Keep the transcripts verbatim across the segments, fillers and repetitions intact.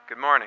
Good morning.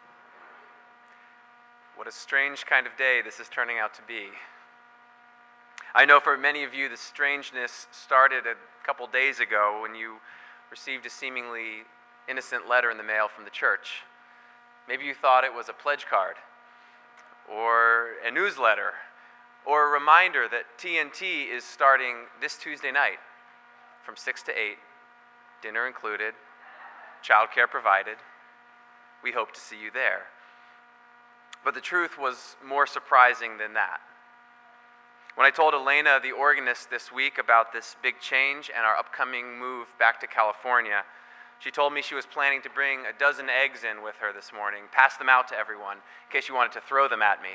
What a strange kind of day this is turning out to be. I know for many of you the strangeness started a couple days ago when you received a seemingly innocent letter in the mail from the church. Maybe you thought it was a pledge card, or a newsletter, or a reminder that T N T is starting this Tuesday night from six to eight, dinner included, childcare provided. We hope to see you there. But the truth was more surprising than that. When I told Elena, the organist, this week about this big change and our upcoming move back to California, she told me she was planning to bring a dozen eggs in with her this morning, pass them out to everyone, in case you wanted to throw them at me.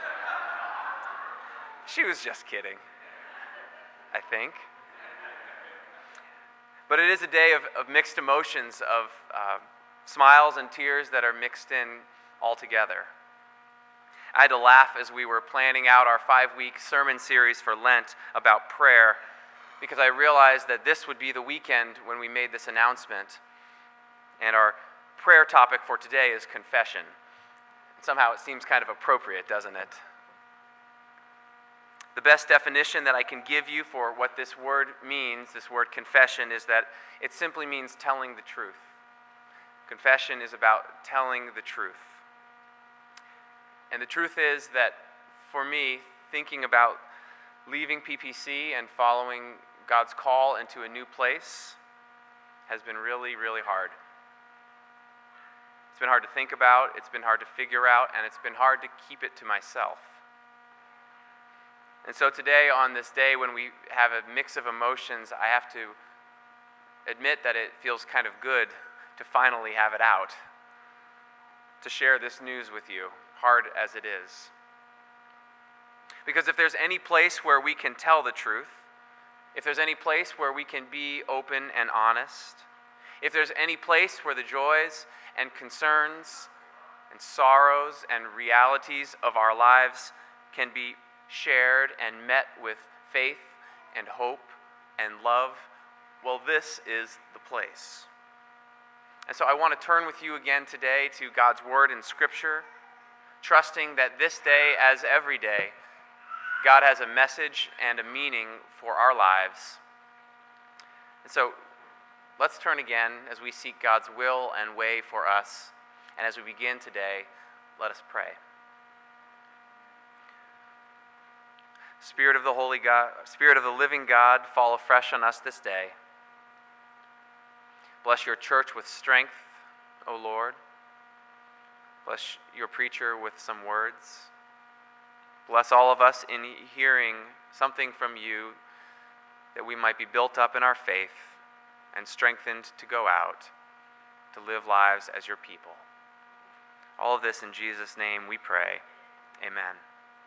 She was just kidding, I think. But it is a day of, of mixed emotions, of uh, smiles and tears that are mixed in all together. I had to laugh as we were planning out our five-week sermon series for Lent about prayer, because I realized that this would be the weekend when we made this announcement. And our prayer topic for today is confession. Somehow it seems kind of appropriate, doesn't it? The best definition that I can give you for what this word means, this word confession, is that it simply means telling the truth. Confession is about telling the truth. And the truth is that for me, thinking about leaving P P C and following God's call into a new place has been really, really hard. It's been hard to think about, it's been hard to figure out, and it's been hard to keep it to myself. And so today, on this day when we have a mix of emotions, I have to admit that it feels kind of good to finally have it out, to share this news with you, hard as it is. Because if there's any place where we can tell the truth, if there's any place where we can be open and honest, if there's any place where the joys and concerns and sorrows and realities of our lives can be shared and met with faith and hope and love, well, this is the place. And so I want to turn with you again today to God's Word in Scripture, trusting that this day, as every day, God has a message and a meaning for our lives. And so let's turn again as we seek God's will and way for us. And as we begin today, let us pray. Spirit of the Holy God, Spirit of the living God, fall afresh on us this day. Bless your church with strength, O Lord. Bless your preacher with some words. Bless all of us in hearing something from you, that we might be built up in our faith and strengthened to go out, to live lives as your people. All of this in Jesus' name we pray. Amen.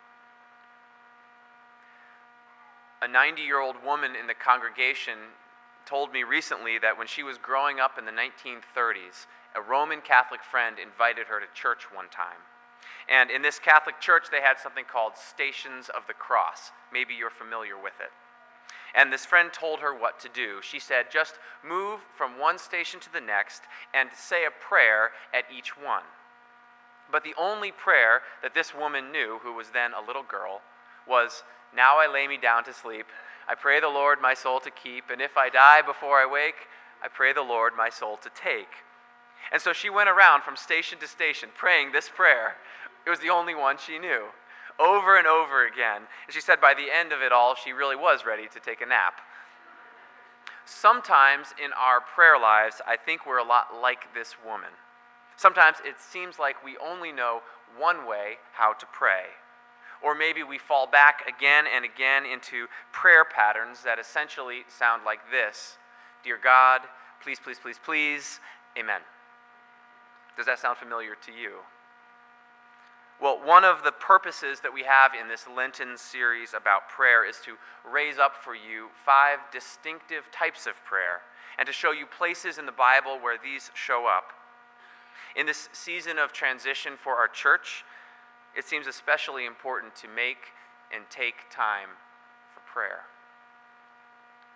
A ninety-year-old woman in the congregation told me recently that when she was growing up in the nineteen thirties, a Roman Catholic friend invited her to church one time. And in this Catholic church, they had something called Stations of the Cross. Maybe you're familiar with it. And this friend told her what to do. She said, just move from one station to the next and say a prayer at each one. But the only prayer that this woman knew, who was then a little girl, was, now I lay me down to sleep. I pray the Lord my soul to keep, and if I die before I wake, I pray the Lord my soul to take. And so she went around from station to station praying this prayer. It was the only one she knew, over and over again. And she said by the end of it all, she really was ready to take a nap. Sometimes in our prayer lives, I think we're a lot like this woman. Sometimes it seems like we only know one way how to pray. Or maybe we fall back again and again into prayer patterns that essentially sound like this. Dear God, please, please, please, please, amen. Does that sound familiar to you? Well, one of the purposes that we have in this Lenten series about prayer is to raise up for you five distinctive types of prayer and to show you places in the Bible where these show up. In this season of transition for our church, it seems especially important to make and take time for prayer.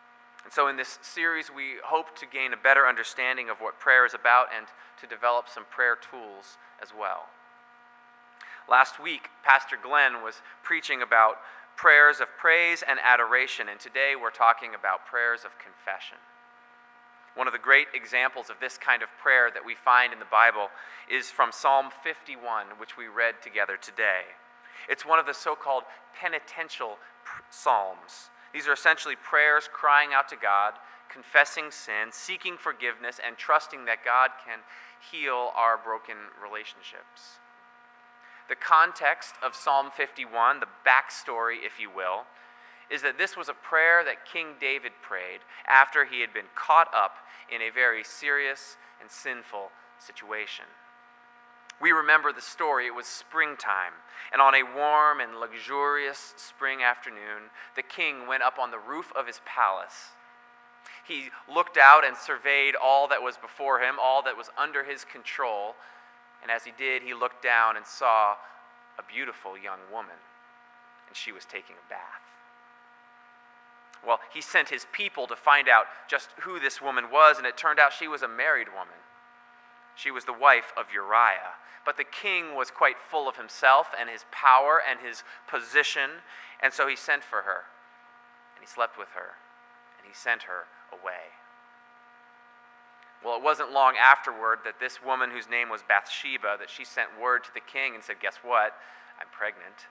And so in this series, we hope to gain a better understanding of what prayer is about and to develop some prayer tools as well. Last week, Pastor Glenn was preaching about prayers of praise and adoration, and today we're talking about prayers of confession. One of the great examples of this kind of prayer that we find in the Bible is from Psalm fifty-one, which we read together today. It's one of the so-called penitential psalms. These are essentially prayers crying out to God, confessing sin, seeking forgiveness, and trusting that God can heal our broken relationships. The context of Psalm fifty-one, the backstory, if you will, is that this was a prayer that King David prayed after he had been caught up in a very serious and sinful situation. We remember the story. It was springtime, and on a warm and luxurious spring afternoon, the king went up on the roof of his palace. He looked out and surveyed all that was before him, all that was under his control, and as he did, he looked down and saw a beautiful young woman, and she was taking a bath. Well, he sent his people to find out just who this woman was, and it turned out she was a married woman. She was the wife of Uriah. But the king was quite full of himself and his power and his position, and so he sent for her, and he slept with her, and he sent her away. Well, it wasn't long afterward that this woman, whose name was Bathsheba, that she sent word to the king and said, "Guess what? I'm pregnant."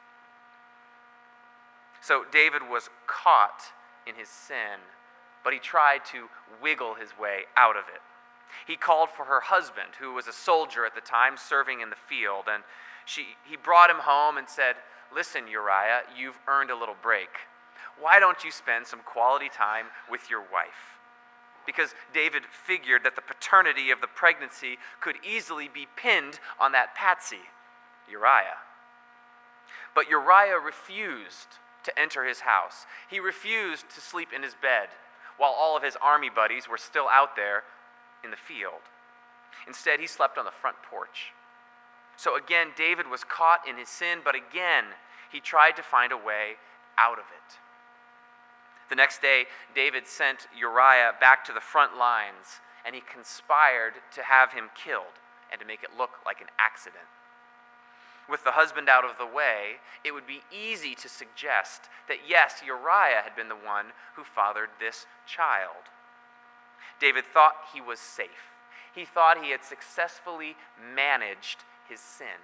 So David was caught in his sin, but he tried to wiggle his way out of it. He called for her husband, who was a soldier at the time, serving in the field, and she, he brought him home and said, "Listen, Uriah, you've earned a little break. Why don't you spend some quality time with your wife?" Because David figured that the paternity of the pregnancy could easily be pinned on that patsy, Uriah. But Uriah refused to enter his house. He refused to sleep in his bed while all of his army buddies were still out there in the field. Instead, he slept on the front porch. So again, David was caught in his sin, but again, he tried to find a way out of it. The next day, David sent Uriah back to the front lines, and he conspired to have him killed and to make it look like an accident. With the husband out of the way, it would be easy to suggest that yes, Uriah had been the one who fathered this child. David thought he was safe. He thought he had successfully managed his sin.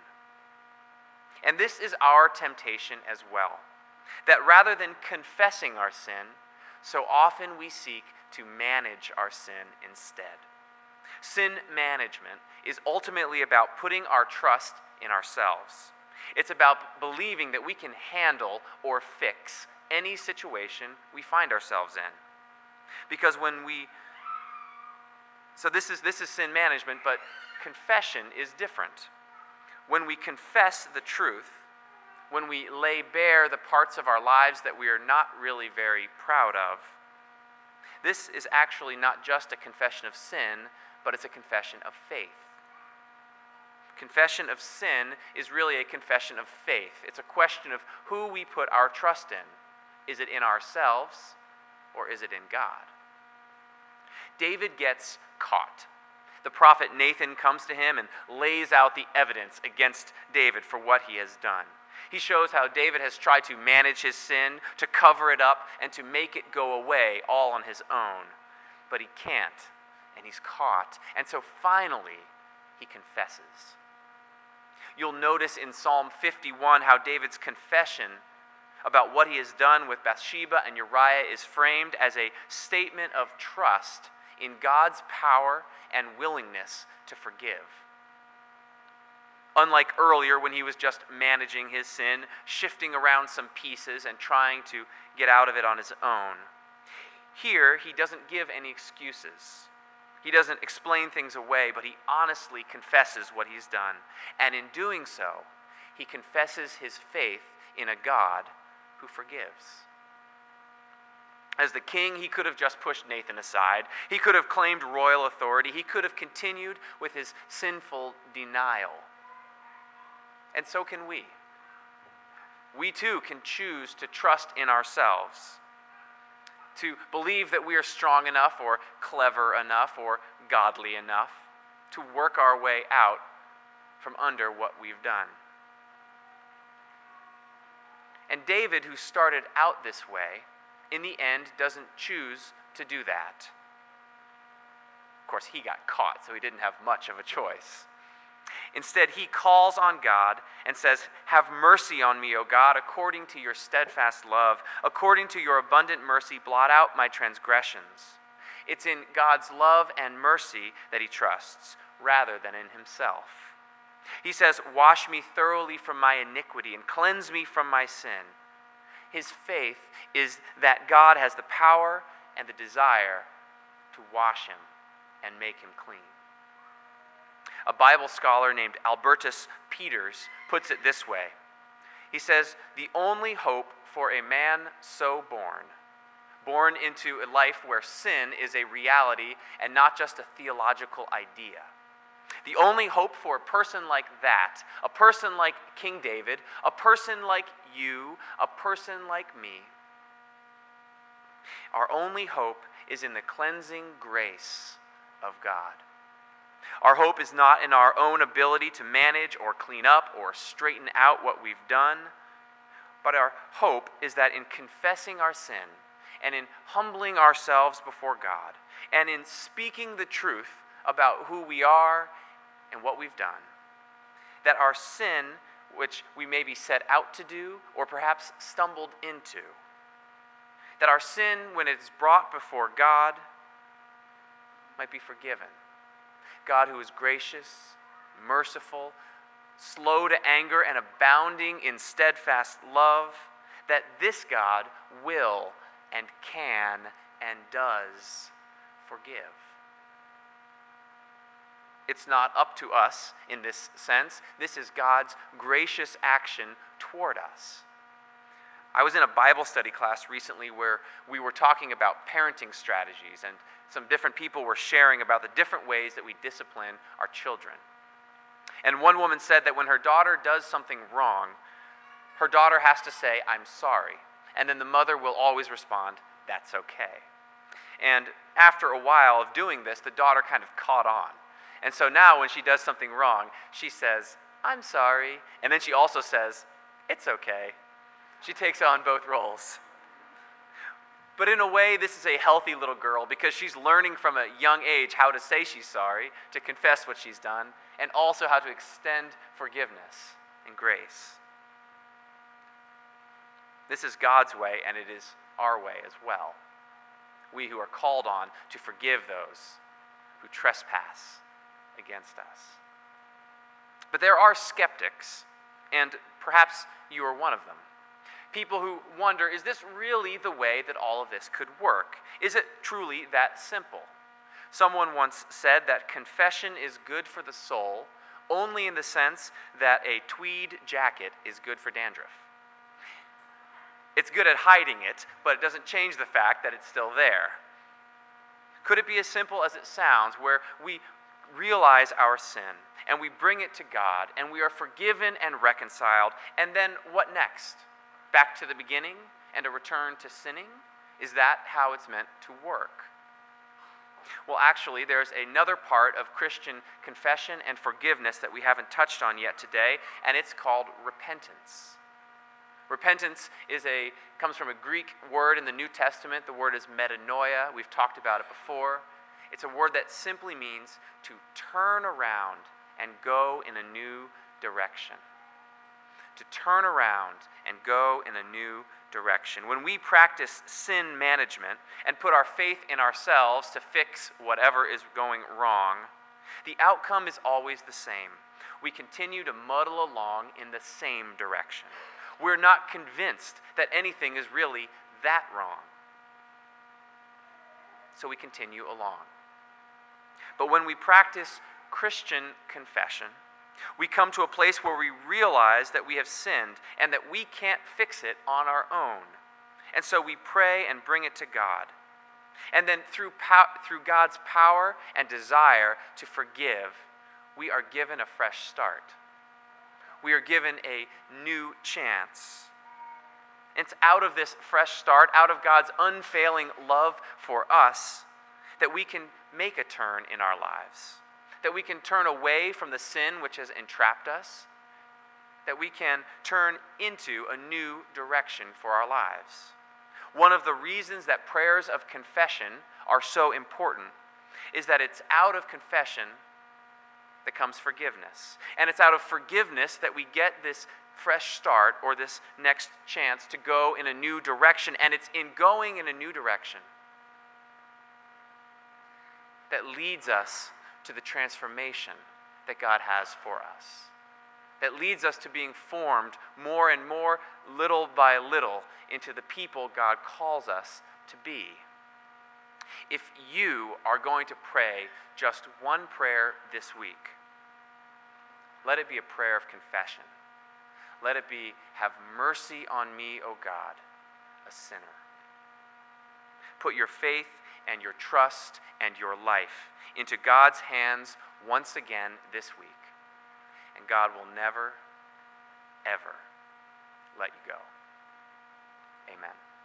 And this is our temptation as well, that rather than confessing our sin, so often we seek to manage our sin instead. Sin management is ultimately about putting our trust in ourselves. It's about believing that we can handle or fix any situation we find ourselves in. Because when we So this is this is sin management, but confession is different. When we confess the truth, when we lay bare the parts of our lives that we are not really very proud of, this is actually not just a confession of sin, but it's a confession of faith. Confession of sin is really a confession of faith. It's a question of who we put our trust in. Is it in ourselves, or is it in God? David gets caught. The prophet Nathan comes to him and lays out the evidence against David for what he has done. He shows how David has tried to manage his sin, to cover it up, and to make it go away all on his own. But he can't, and he's caught. And so finally, he confesses. You'll notice in Psalm fifty-one how David's confession about what he has done with Bathsheba and Uriah is framed as a statement of trust in God's power and willingness to forgive. Unlike earlier when he was just managing his sin, shifting around some pieces and trying to get out of it on his own, here he doesn't give any excuses. He doesn't explain things away, but he honestly confesses what he's done. And in doing so, he confesses his faith in a God who forgives. As the king, he could have just pushed Nathan aside. He could have claimed royal authority. He could have continued with his sinful denial. And so can we. We too can choose to trust in ourselves. to believe that we are strong enough or clever enough or godly enough to work our way out from under what we've done. And David, who started out this way, in the end doesn't choose to do that. Of course, he got caught, so he didn't have much of a choice. Instead, he calls on God and says, "Have mercy on me, O God, according to your steadfast love. According to your abundant mercy, blot out my transgressions." It's in God's love and mercy that he trusts, rather than in himself. He says, "Wash me thoroughly from my iniquity and cleanse me from my sin." His faith is that God has the power and the desire to wash him and make him clean. A Bible scholar named Albertus Peters puts it this way. He says, "The only hope for a man so born, born into a life where sin is a reality and not just a theological idea, the only hope for a person like that, a person like King David, a person like you, a person like me, our only hope is in the cleansing grace of God. Our hope is not in our own ability to manage or clean up or straighten out what we've done, but our hope is that in confessing our sin and in humbling ourselves before God and in speaking the truth about who we are and what we've done, that our sin, which we may be set out to do or perhaps stumbled into, that our sin, when it's brought before God, might be forgiven. God, who is gracious, merciful, slow to anger, and abounding in steadfast love, that this God will and can and does forgive. It's not up to us in this sense. This is God's gracious action toward us. I was in a Bible study class recently where we were talking about parenting strategies, and some different people were sharing about the different ways that we discipline our children. And one woman said that when her daughter does something wrong, her daughter has to say, "I'm sorry." And then the mother will always respond, "That's okay." And after a while of doing this, the daughter kind of caught on. And so now when she does something wrong, she says, "I'm sorry." And then she also says, "It's okay." She takes on both roles. But in a way, this is a healthy little girl because she's learning from a young age how to say she's sorry, to confess what she's done, and also how to extend forgiveness and grace. This is God's way, and it is our way as well. We who are called on to forgive those who trespass against us. But there are skeptics, and perhaps you are one of them. People who wonder, is this really the way that all of this could work? Is it truly that simple? Someone once said that confession is good for the soul only in the sense that a tweed jacket is good for dandruff. It's good at hiding it, but it doesn't change the fact that it's still there. Could it be as simple as it sounds, where we realize our sin and we bring it to God and we are forgiven and reconciled, and then what next? Back to the beginning and a return to sinning? Is that how it's meant to work? Well, actually, there's another part of Christian confession and forgiveness that we haven't touched on yet today, and it's called repentance. Repentance is a comes from a Greek word in the New Testament. The word is metanoia. We've talked about it before. It's a word that simply means to turn around and go in a new direction. To turn around and go in a new direction. When we practice sin management and put our faith in ourselves to fix whatever is going wrong, the outcome is always the same. We continue to muddle along in the same direction. We're not convinced that anything is really that wrong. So we continue along. But when we practice Christian confession, we come to a place where we realize that we have sinned and that we can't fix it on our own. And so we pray and bring it to God. And then through pow- through God's power and desire to forgive, we are given a fresh start. We are given a new chance. It's out of this fresh start, out of God's unfailing love for us, that we can make a turn in our lives, that we can turn away from the sin which has entrapped us, that we can turn into a new direction for our lives. One of the reasons that prayers of confession are so important is that it's out of confession that comes forgiveness. And it's out of forgiveness that we get this fresh start or this next chance to go in a new direction. And it's in going in a new direction that leads us to the transformation that God has for us, that leads us to being formed more and more, little by little, into the people God calls us to be. If you are going to pray just one prayer this week, let it be a prayer of confession. Let it be, have mercy on me, O God, a sinner. Put your faith and your trust and your life into God's hands once again this week, and God will never, ever let you go. Amen.